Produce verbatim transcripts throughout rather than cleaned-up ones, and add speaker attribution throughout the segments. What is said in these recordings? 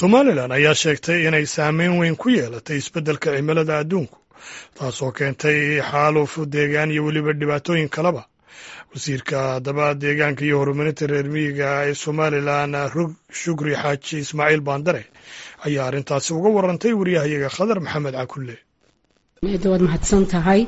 Speaker 1: Somaliland ayaa sheegtay inay saameyn weyn ku yeelatay isbeddelka cimilada adduunku taasoo keentay xaaluf deegaan iyo weliba dhibaatooyin kaleba. wasiirka daba deegaanka iyo horumarinta reer miyiga ee Somaliland Shukri Xaaji Ismaaciil Baandare ayaa arrintaasi uga warantay wariyahayaga Khadar Maxamed Cakulle.
Speaker 2: Waad mahadsan tahay.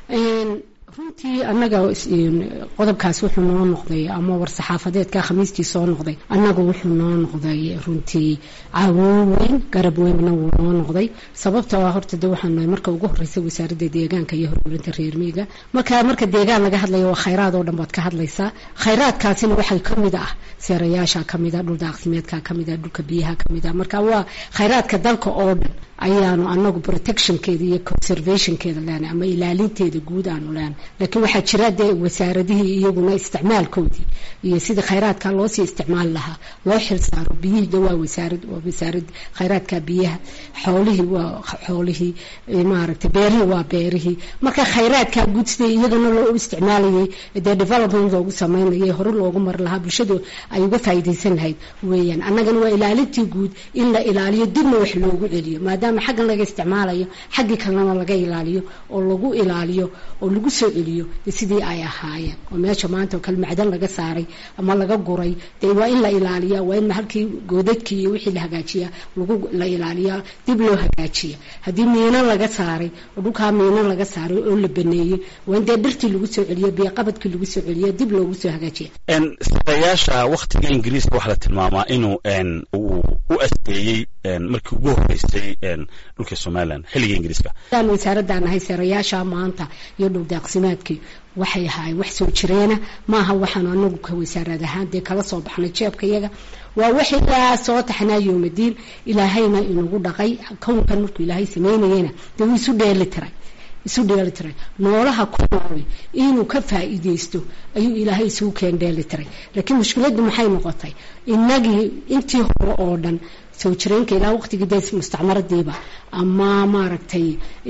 Speaker 2: runtii annaga qodobkaas wuxuu noo noqday ama war saxaafadeedka khamiistii soo noqday annaga wuxuu noo noqday runtii caawin weyn garab weynna wuu noo noqday sababtoo ah horta de waxaan nahay marka ugu horreysay wasaaradda deegaanka iyo horumarinta reer miyiga marka marka deegaan laga hadlayo waa khayraad oo dhan baad ka hadlaysaa khayraadkaasina waxay ka mid ah seerayaasha ka mid ah dhul daaqsimeedka ka mid ah dhulka biyaha ka mid ah marka waa khayraadka dalka oo dhan ayaanu anagu protectionkeeda iyo conservationkeeda leenahay ama ilaalinteeda guud aanu leenahay laakiin waxaa jira dee wasaaradihii iyaguna isticmaalkoodii iyo sidii khayraadka loo sii isticmaali lahaa loo xil saaro biyihii waa wasaarad waa wasaarad khayraadka biyaha xoolihii waa xoolihii maaragtay beerihii waa beerihii marka khayraadka guud sidii iyagana loo isticmaalayay dee development loogu sameynayay hore loogu mar lahaa bulshadu ay uga faa'iidaysan lahayd weeyaan annagana waa ilaalintii guud in la ilaaliyo dibna wax loogu celiyo maadaama xaggan laga isticmaalayo xaggii kalena laga ilaaliyo oo lagu ilaaliyo oo lagu soo celiyo sidii ay ahaayeen oo meesha maanta oo kale macdan laga saaray ama laga guray dee waa in la ilaaliyaa waa in halkii goodadkii iyo wixii la hagaajiyaa lagu la ilaaliyaa dib loo hagaajiya haddii miino laga saaray oo dhulkaa miino laga saaray oo la baneeyey waa in dee dhirtii lagu soo celiyo biyo qabadkii lagu soo celiyo dib loogu soo hagaajiya
Speaker 3: sadayaasha waqtiga ingiriiska waxaa la tilmaamaa inuu uu u asteeyey markii ugu horeysay dhulka Somaliland xilliga ingiriiska
Speaker 2: tan wasaaradda nahay seerayaasha maanta iyo dhul daaqsimeedkii waxay ahaay wax soo jireena maaha waxaan anagu ka wasaarad ahaan dee kala soo baxnay jeebka iyaga waa wax ilaa soo taxnaayo madiin ilaahayna inagu dhaqay kownkan markuu ilaahay sameynayna dee wuu isu dheeli tiray isu dheeli tiray noolaha ku nool inuu ka faa'iideysto ayuu ilaahay isugu keen dheeli tiray laakiin mushkiladdu maxay noqotay inagii intii hore oo dhan soo jireenka ilaa waqtigii dees mustacmaradiiba ama maaragtay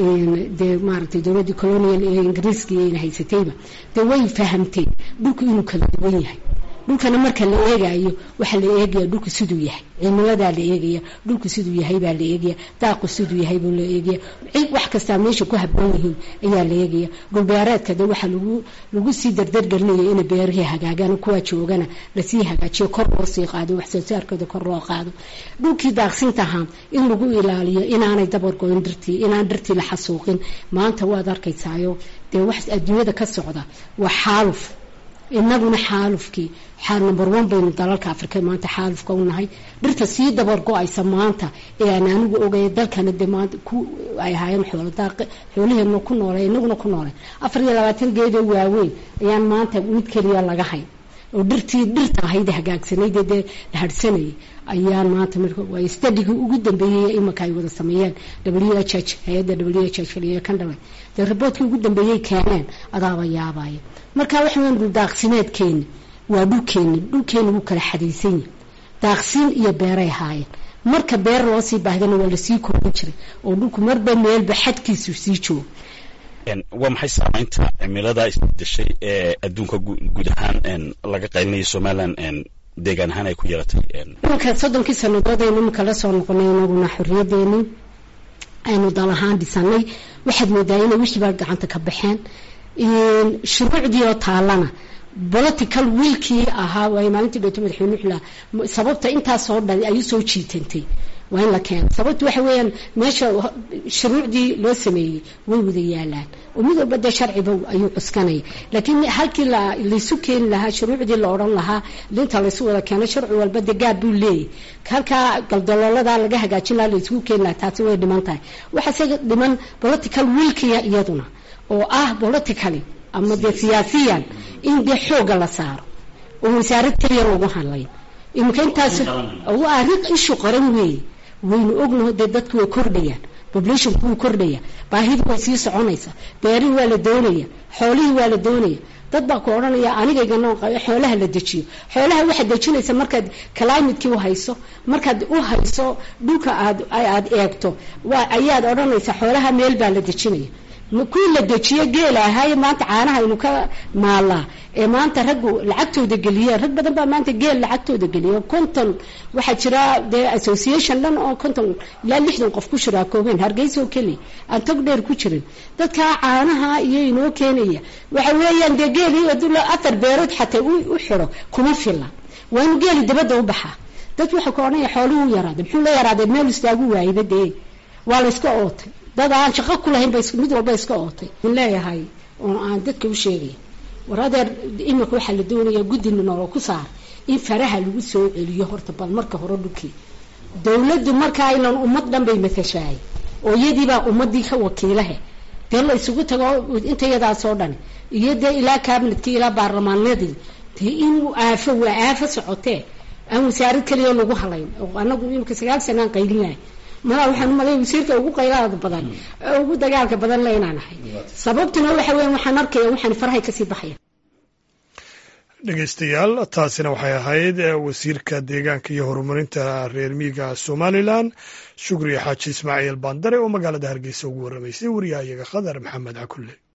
Speaker 2: dee maaragtay dowladda colonial ee ingiriiska ayna haysatayba dee way fahamteen dhulku inuu kala duwan yahay dhulkana marka la eegayo waxa la eegaya dhulku siduu yahay cimilada la eegaya dhulku siduu yahay baa la eegaya daaqu siduu yahay baa la eegaya wax kasta meesha ku habboon yihiin ayaa la eegaya dhul beereedka de waxa lagu lagu sii dardar galinayo in beeraha hagaagaan kuwa joogana la sii hagaajiyo kor loo sii qaado wax soo saarkooda kor loo qaado dhulkii daaqsinta ahaan in lagu ilaaliyo inaanay dabar goyn dirtii inaan dirtii la xasuuqin maanta waad arkaysaayo de wax adduunyada ka socda waa xaaluf inaguna xaalufkii xaal number one baynu dalalka Afrika maanta xaalufka u nahay dhirta sii dabar go'aysa maanta ee aan anigu ogay dalkana demaad ku ay hayeen xoolo daaq xoolaheena ku noolay inaguna ku noolay afar iyo labaatan geed oo waaweyn ayaan maanta mid kaliya laga hay oo dhirtii dhirta ahayd hagaagsaneyd ee hadhsanay ayaan maanta marka way study-ga ugu dambeeyay imaka ay wada sameeyeen W H H hay'adda W H H kaliya kan dhalay de reportkii ugu dambeeyay keeneen adaaba yaabaya marka waxaan dhul daaqsimeedkeena waa dhulkeena dhulkeena uu kala xadaysan yahay daaqsin iyo beeray haayeen marka beer loo sii baahdana waa la sii kordhin jiray oo dhulku marba meelba xadkiisu sii joogo
Speaker 3: waa maxay saamaynta cimilada isbedeshay ee adduunka guud ahaan laga qaylinayo Somaliland deegaan ahaan ay ku yeelatay
Speaker 2: marka soddonkii sanadood aynu marka la soo noqonay inaguna xorriyadeena aynu dal ahaan dhisanay waxaad moodaa inay wixii baa gacanta ka baxeen shuruucdii oo taalana political willkii ahaa way maalintii dhowto madaxweynuhu sababta intaas soo dhan ay soo jiitantay waa in la keeno sababtu waxa weeyaan meesha shuruucdii loo sameeyay way wada yaalaan oo mid walba de sharciba ayuu cuskanaya laakiin halkii la isu keeni lahaa shuruucdii la oran lahaa linta la isu wada keeno sharci walba de gaab buu leeyahay halka galdaloolada laga hagaajin lahaa la isugu keeni lahaa taasi way dhiman tahay waxa isaga dhiman political willkiya iyaduna oo ah politically ama de siyaasiyan in de xooga la saaro oo wasaarad kaliya lagu hadlay imka intaas oo arrin ishu qaran weey waynu ognahay dad dadku way kordhayaan population ku kordhaya baahidu way sii soconaysa beeri waa la doonaya xoolihi waa la doonaya dad baa ku oranaya anigayga noo xoolaha la dejiyo xoolaha waxa dejinaysa markaad climate-kii u hayso markaad u hayso dhulka aad aad eegto waa ayaad oranaysa xoolaha meel baa la dejinaya kuwii la dejiye geela ahaay maanta caanaha aynu ka maalaa ee maanta raggu lacagtooda geliyeen rag badan baa maanta geel lacagtooda geliya konton waxaa jira dee association dhan oo konton ilaa lixdan qof ku shiraakoobeen Hargeysa oo keli aan tog dheer ku jirin dadka caanaha iyo inoo keenaya waxa weeyaan dee geeli adula afar beerood xataa u xiro kuma filla waa in geeli dabada u baxa dad waxa ku oranaya xooluhu yaraad muxuu la yaraaday meel istaagu waayay dee waa la iska ootay dad aan shaqo ku lahayn bay mid walba iska ootay in leeyahay oo aan dadka u sheegay waradeer imika waxa la doonayaa guddiga nool ku saar in faraha lagu soo celiyo horta bal marka hore dhulkii dawladdu marka aynan ummad dhan bay matashay oo iyadii baa ummadii ka wakiilaha dee la isugu tago inta yadaa soo dhan iyada ilaa kabinadkii ilaa baarlamaanadii tii in aafa waa aafa socotee aan wasaarad kaliya lagu halayn oo anagu imika sagaal sano aan qaylinahay ma waxaan malay wasiirka ugu qaylada badan ugu dagaalka badan leenaanahay sababtuna waxa weeyaan waxaan arkayaa waxaan farahay ka sii baxaya
Speaker 1: dhageystayaal taasina waxay ahayd wasiirka deegaanka iyo horumarinta reer miyiga Somaliland Shukri Xaaji Ismaaciil Bandare oo magaalada Hargeysa ugu waramaysay wariyaha iyaga Khadar Maxamed Cakulle.